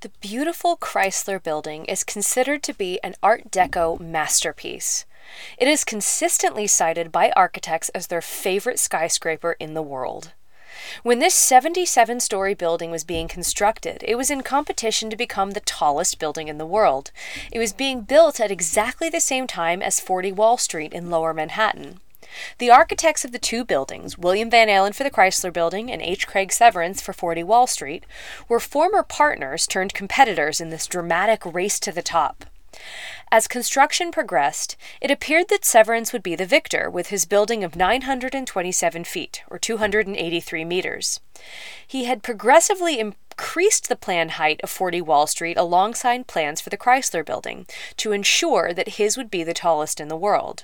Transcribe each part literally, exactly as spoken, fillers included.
The beautiful Chrysler Building is considered to be an Art Deco masterpiece. It is consistently cited by architects as their favorite skyscraper in the world. When this seventy-seven-story building was being constructed, it was in competition to become the tallest building in the world. It was being built at exactly the same time as forty Wall Street in Lower Manhattan. The architects of the two buildings, William Van Alen for the Chrysler Building and H. Craig Severance for forty Wall Street, were former partners turned competitors in this dramatic race to the top. As construction progressed, it appeared that Severance would be the victor with his building of nine hundred twenty-seven feet, or two hundred eighty-three meters. He had progressively increased the planned height of forty Wall Street alongside plans for the Chrysler Building to ensure that his would be the tallest in the world.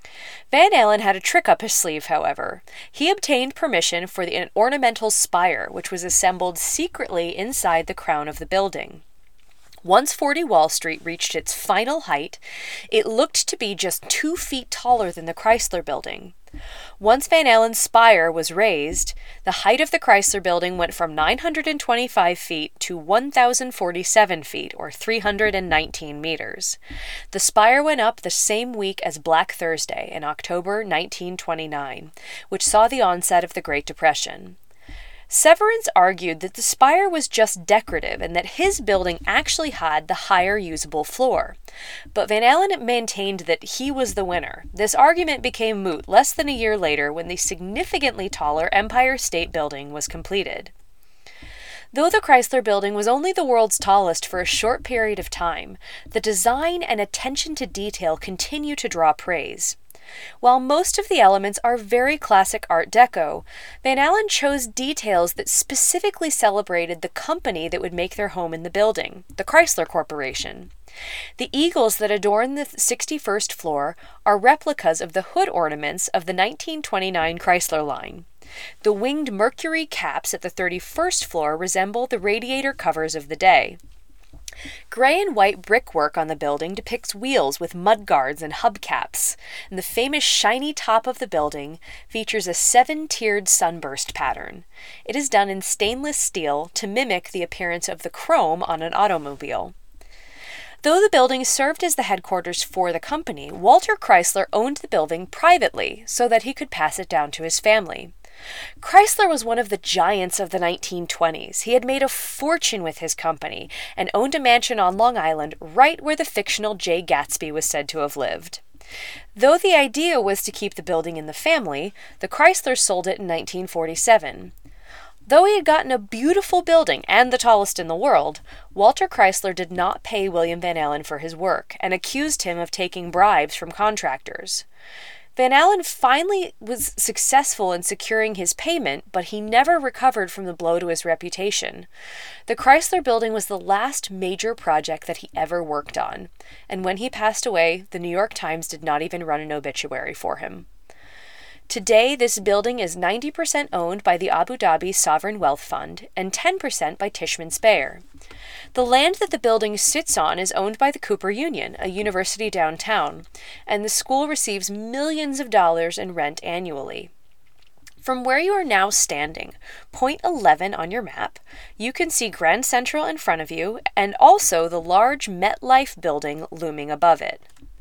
Van Alen had a trick up his sleeve, however. He obtained permission for the, an ornamental spire, which was assembled secretly inside the crown of the building. Once forty Wall Street reached its final height, it looked to be just two feet taller than the Chrysler Building. Once Van Alen's spire was raised, the height of the Chrysler Building went from nine hundred twenty-five feet to one thousand forty-seven feet, or three hundred nineteen meters. The spire went up the same week as Black Thursday in October nineteen twenty-nine, which saw the onset of the Great Depression. Severance argued that the spire was just decorative and that his building actually had the higher usable floor. But Van Alen maintained that he was the winner. This argument became moot less than a year later when the significantly taller Empire State Building was completed. Though the Chrysler Building was only the world's tallest for a short period of time, the design and attention to detail continue to draw praise. While most of the elements are very classic Art Deco, Van Alen chose details that specifically celebrated the company that would make their home in the building, the Chrysler Corporation. The eagles that adorn the sixty-first floor are replicas of the hood ornaments of the nineteen twenty-nine Chrysler line. The winged Mercury caps at the thirty-first floor resemble the radiator covers of the day. Gray and white brickwork on the building depicts wheels with mudguards and hubcaps, and the famous shiny top of the building features a seven-tiered sunburst pattern. It is done in stainless steel to mimic the appearance of the chrome on an automobile. Though the building served as the headquarters for the company, Walter Chrysler owned the building privately so that he could pass it down to his family. Chrysler was one of the giants of the nineteen twenties. He had made a fortune with his company and owned a mansion on Long Island right where the fictional Jay Gatsby was said to have lived. Though the idea was to keep the building in the family, the Chryslers sold it in nineteen forty-seven. Though he had gotten a beautiful building and the tallest in the world, Walter Chrysler did not pay William Van Alen for his work and accused him of taking bribes from contractors. Van Alen finally was successful in securing his payment, but he never recovered from the blow to his reputation. The Chrysler Building was the last major project that he ever worked on, and when he passed away, the New York Times did not even run an obituary for him. Today, this building is ninety percent owned by the Abu Dhabi Sovereign Wealth Fund and ten percent by Tishman Speyer. The land that the building sits on is owned by the Cooper Union, a university downtown, and the school receives millions of dollars in rent annually. From where you are now standing, point eleven on your map, you can see Grand Central in front of you and also the large MetLife building looming above it.